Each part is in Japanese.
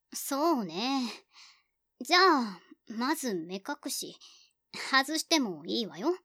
そうね。じゃあ、まず目隠し、外してもいいわよ。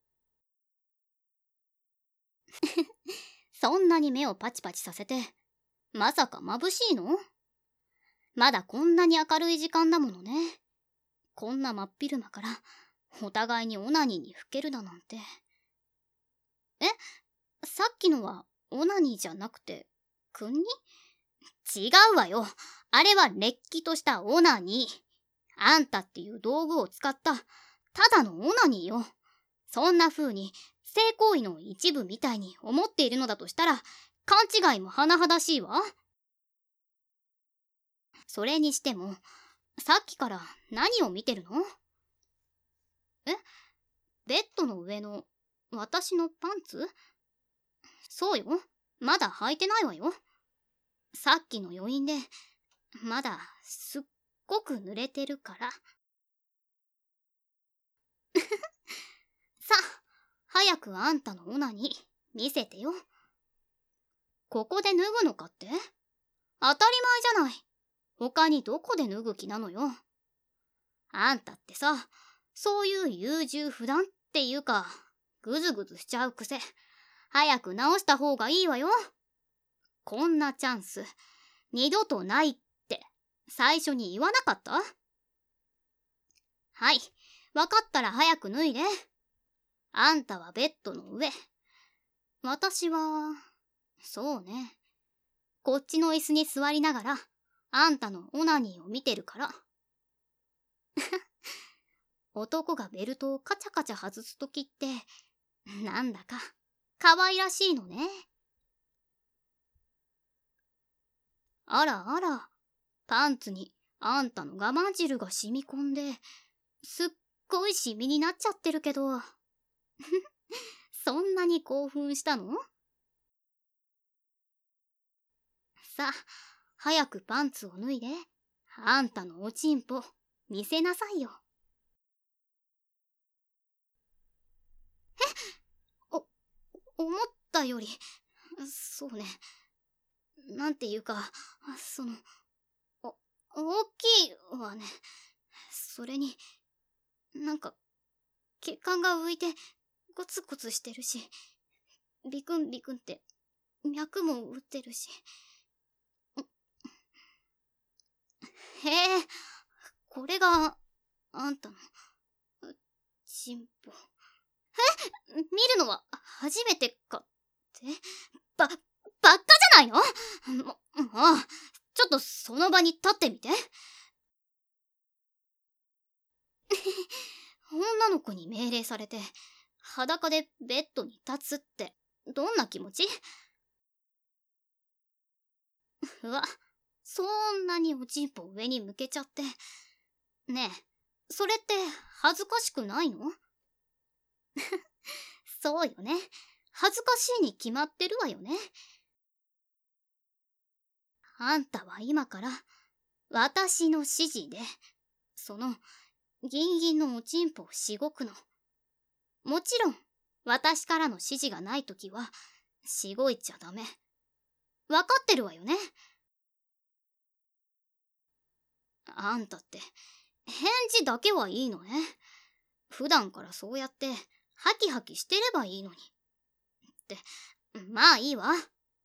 そんなに目をパチパチさせて、まさか眩しいの？まだこんなに明るい時間だものね。こんな真っ昼間から、お互いにオナニーにふけるだなんて。え、さっきのはオナニーじゃなくて、君に？違うわよ。あれはれっきとしたオナニー。あんたっていう道具を使った、ただのオナニーよ。そんな風に、性行為の一部みたいに思っているのだとしたら、勘違いも甚だしいわ。それにしても、さっきから何を見てるの？え？ベッドの上の私のパンツ？そうよ。まだ履いてないわよ。さっきの余韻で、まだすっごく濡れてるから。さあ、早くあんたのオナに見せてよ。ここで脱ぐのかって？当たり前じゃない。他にどこで脱ぐ気なのよ。あんたってさ、そういう優柔不断っていうか、ぐずぐずしちゃう癖、早く直した方がいいわよ。こんなチャンス、二度とないって最初に言わなかった？はい、わかったら早く脱いで。あんたはベッドの上。私は、そうね。こっちの椅子に座りながら、あんたのオナニーを見てるから。男がベルトをカチャカチャ外すときって、なんだか、可愛らしいのね。あらあら、パンツにあんたの我慢汁が染み込んで、すっごいシミになっちゃってるけど。そんなに興奮したの？さあ、早くパンツを脱いで、あんたのおちんぽ、見せなさいよ。お、思ったより、そうね。なんていうか、その、大きいわね。それに、なんか、血管が浮いて、ゴツゴツしてるし、ビクンビクンって、脈も打ってるし。へえ、これが、あんたの、チンポ。見るのは初めてかって？ばっかじゃないの？もう、ちょっとその場に立ってみて。女の子に命令されて、裸でベッドに立つって、どんな気持ち？うわ、そんなにおちんぽ上に向けちゃって。ねえ、それって恥ずかしくないの？そうよね。恥ずかしいに決まってるわよね。あんたは今から、私の指示で、その、ギンギンのおちんぽをしごくの。もちろん、私からの指示がないときは、しごいちゃダメ。わかってるわよね。あんたって、返事だけはいいのね。普段からそうやって、ハキハキしてればいいのに。って、まあいいわ。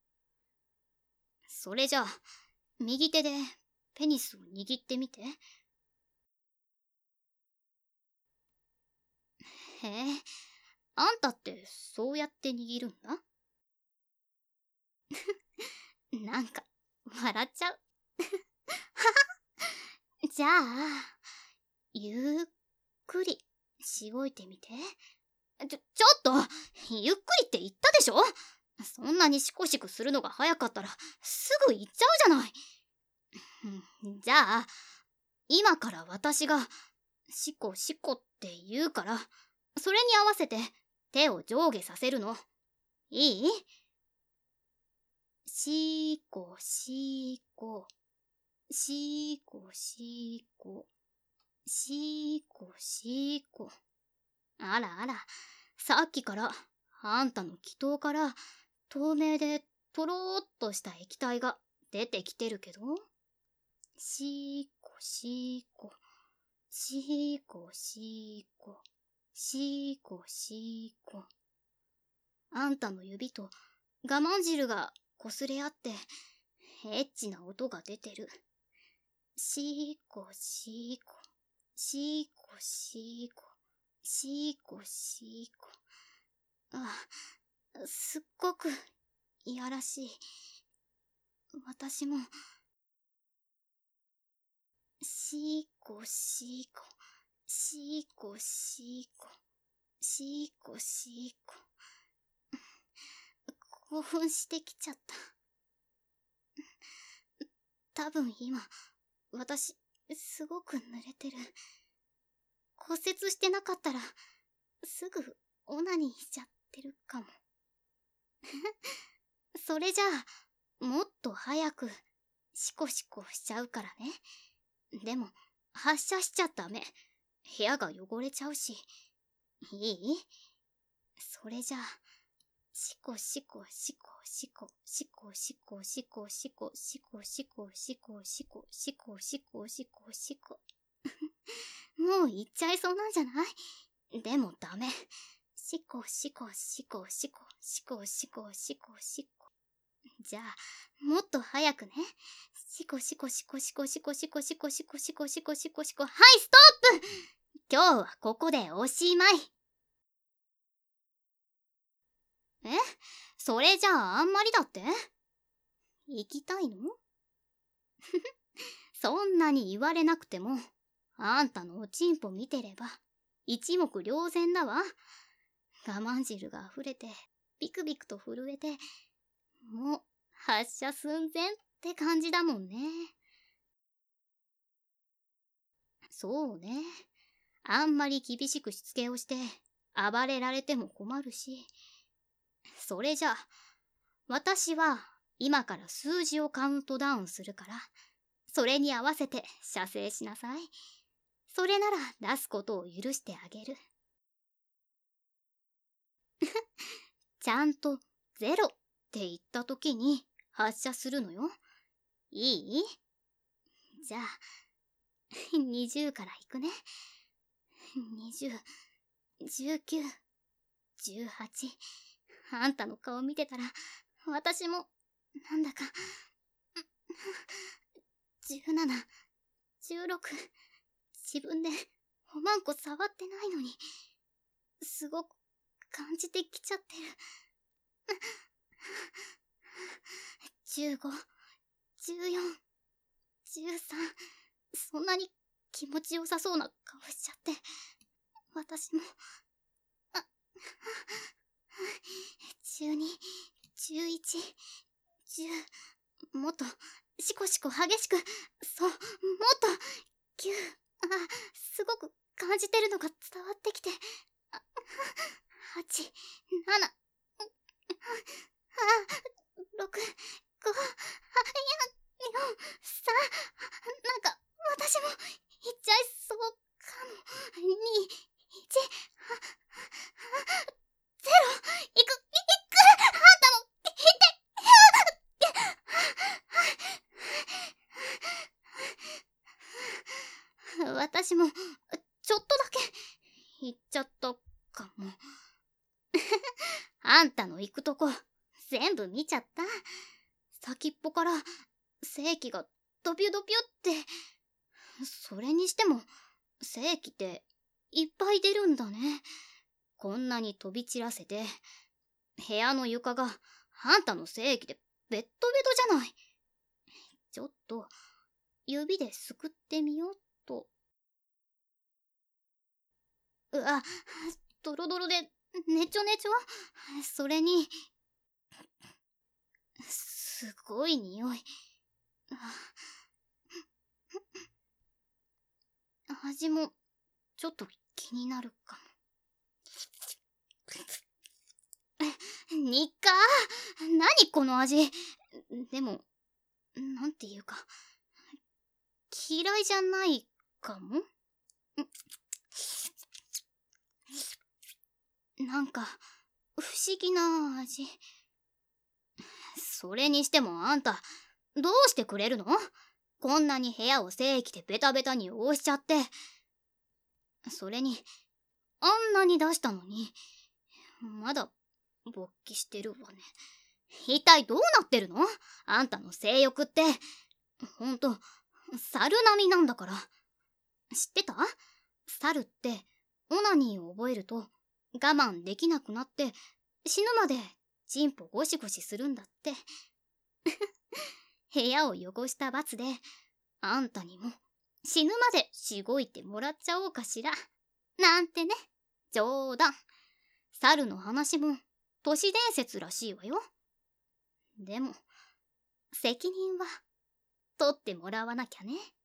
それじゃあ、右手でペニスを握ってみて。へえ、あんたってそうやって握るんだ？なんか、笑っちゃう。じゃあ、ゆっくりしごいてみて。ちょっと、ゆっくりって言ったでしょ？そんなにシコシコするのが早かったら、すぐ行っちゃうじゃない。じゃあ、今から私が、シコシコって言うから、それに合わせて手を上下させるの。いい？シコシコ、シコシコ、シコシコ。あらあら、さっきからあんたの気筒から透明でとろーっとした液体が出てきてるけど、 しーこしーこ、しーこしーこ、しーこしーこ。あんたの指と我慢汁が擦れ合って、エッチな音が出てる。しーこしーこ、しーこしーこ、しーこしーこ。すっごくいやらしい。私も、しーこしーこ、しーこしーこ、しーこしーこ。興奮してきちゃった。多分今、私、すごく濡れてる。骨折してなかったら、すぐオナニーしちゃってるかも。それじゃあ、もっと早く、シコシコしちゃうからね。でも、発射しちゃダメ。部屋が汚れちゃうし。いい？それじゃあ、シコシコシコシコシコシコシコシコシコシコシコシコシコシコシコシコ。もう行っちゃいそうなんじゃない？でもダメ。シコシコシコシコシコシコシコシコ。じゃあ、もっと早くね。シコシコシコシコシコシコシコシコシコシコシコシコ。はい、ストップ！今日はここでおしまい。え？それじゃああんまりだって？行きたいの？そんなに言われなくても、あんたのおちんぽ見てれば、一目瞭然だわ。我慢汁が溢れて、ビクビクと震えて、もう発射寸前って感じだもんね。そうね。あんまり厳しくしつけをして、暴れられても困るし。それじゃあ、私は今から数字をカウントダウンするから、それに合わせて射精しなさい。それなら出すことを許してあげる。ちゃんとゼロって言った時に発射するのよ。いい？じゃあ、20からいくね。20、19、18。あんたの顔見てたら、私も、なんだか、17、16。自分でおまんこ触ってないのに、すごく感じてきちゃってる。15、14、13。そんなに気持ちよさそうな顔しちゃって、私も、12、11、10、もっと、シコシコ激しく、そう、もっと、9、すごく感じてるのが伝わってきて、8、7、6、5、4、3、なんか、私も、いっちゃいそうかも。2、1、0、いく、あんたも、私も、ちょっとだけ、行っちゃったかも。あんたの行くとこ、全部見ちゃった。先っぽから、精気がドピュドピュって。それにしても、精気っていっぱい出るんだね。こんなに飛び散らせて、部屋の床があんたの精気でベッドベトじゃない。ちょっと、指ですくってみようっと。ドロドロで、ねちょねちょ。それに、すごい匂い。味も、ちょっと気になるかも。にっかー、何この味。でも、なんていうか、嫌いじゃないかも。なんか、不思議な味。それにしてもあんた、どうしてくれるの？ こんなに部屋を精液でベタベタに覆しちゃって。それに、あんなに出したのに、まだ勃起してるわね。一体どうなってるの？あんたの性欲って。ほんと、猿並みなんだから。知ってた？猿って、オナニーを覚えると、我慢できなくなって、死ぬまでチンポゴシゴシするんだって。部屋を汚した罰で、あんたにも死ぬまでしごいてもらっちゃおうかしら。なんてね。冗談。猿の話も都市伝説らしいわよ。でも、責任は取ってもらわなきゃね。